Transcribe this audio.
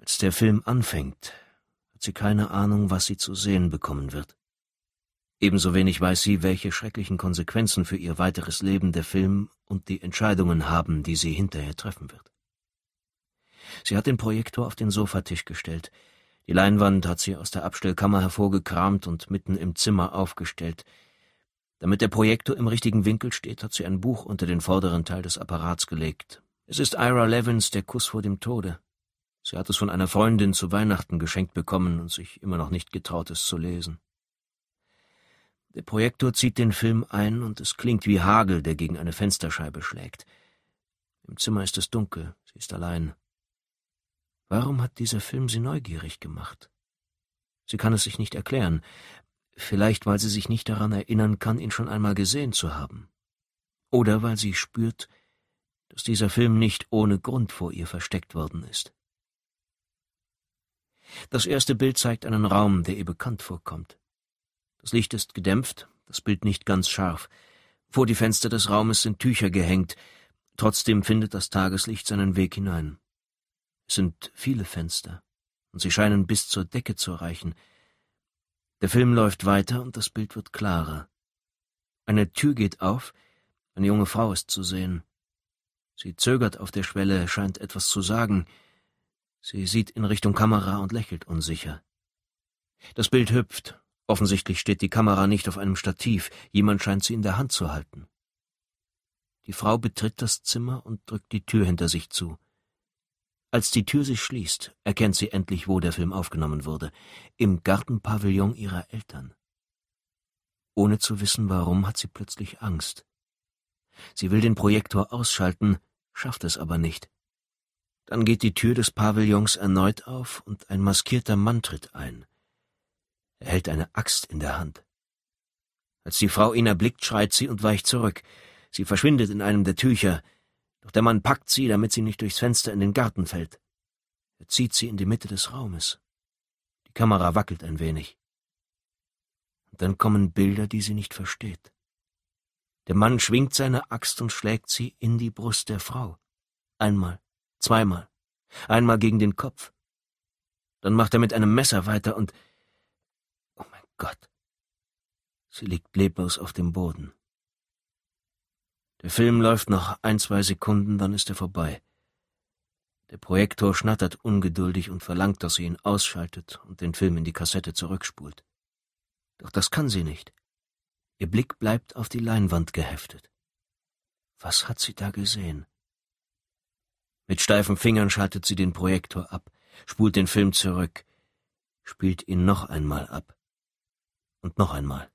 Als der Film anfängt, hat sie keine Ahnung, was sie zu sehen bekommen wird. Ebenso wenig weiß sie, welche schrecklichen Konsequenzen für ihr weiteres Leben der Film und die Entscheidungen haben, die sie hinterher treffen wird. Sie hat den Projektor auf den Sofatisch gestellt. Die Leinwand hat sie aus der Abstellkammer hervorgekramt und mitten im Zimmer aufgestellt. Damit der Projektor im richtigen Winkel steht, hat sie ein Buch unter den vorderen Teil des Apparats gelegt. Es ist Ira Levins Der Kuss vor dem Tode. Sie hat es von einer Freundin zu Weihnachten geschenkt bekommen und sich immer noch nicht getraut, es zu lesen. Der Projektor zieht den Film ein und es klingt wie Hagel, der gegen eine Fensterscheibe schlägt. Im Zimmer ist es dunkel, sie ist allein. Warum hat dieser Film sie neugierig gemacht? Sie kann es sich nicht erklären. Vielleicht, weil sie sich nicht daran erinnern kann, ihn schon einmal gesehen zu haben. Oder weil sie spürt, dass dieser Film nicht ohne Grund vor ihr versteckt worden ist. Das erste Bild zeigt einen Raum, der ihr bekannt vorkommt. Das Licht ist gedämpft, das Bild nicht ganz scharf. Vor die Fenster des Raumes sind Tücher gehängt. Trotzdem findet das Tageslicht seinen Weg hinein. Es sind viele Fenster, und sie scheinen bis zur Decke zu reichen. Der Film läuft weiter und das Bild wird klarer. Eine Tür geht auf, eine junge Frau ist zu sehen. Sie zögert auf der Schwelle, scheint etwas zu sagen. Sie sieht in Richtung Kamera und lächelt unsicher. Das Bild hüpft. Offensichtlich steht die Kamera nicht auf einem Stativ. Jemand scheint sie in der Hand zu halten. Die Frau betritt das Zimmer und drückt die Tür hinter sich zu. Als die Tür sich schließt, erkennt sie endlich, wo der Film aufgenommen wurde. Im Gartenpavillon ihrer Eltern. Ohne zu wissen, warum, hat sie plötzlich Angst. Sie will den Projektor ausschalten, schafft es aber nicht. Dann geht die Tür des Pavillons erneut auf und ein maskierter Mann tritt ein. Er hält eine Axt in der Hand. Als die Frau ihn erblickt, schreit sie und weicht zurück. Sie verschwindet in einem der Tücher, doch der Mann packt sie, damit sie nicht durchs Fenster in den Garten fällt. Er zieht sie in die Mitte des Raumes. Die Kamera wackelt ein wenig. Und dann kommen Bilder, die sie nicht versteht. Der Mann schwingt seine Axt und schlägt sie in die Brust der Frau. Einmal, zweimal, einmal gegen den Kopf. Dann macht er mit einem Messer weiter und... Oh mein Gott! Sie liegt leblos auf dem Boden. Der Film läuft noch 1-2 Sekunden, dann ist er vorbei. Der Projektor schnattert ungeduldig und verlangt, dass sie ihn ausschaltet und den Film in die Kassette zurückspult. Doch das kann sie nicht. Ihr Blick bleibt auf die Leinwand geheftet. Was hat sie da gesehen? Mit steifen Fingern schaltet sie den Projektor ab, spult den Film zurück, spielt ihn noch einmal ab. Und noch einmal.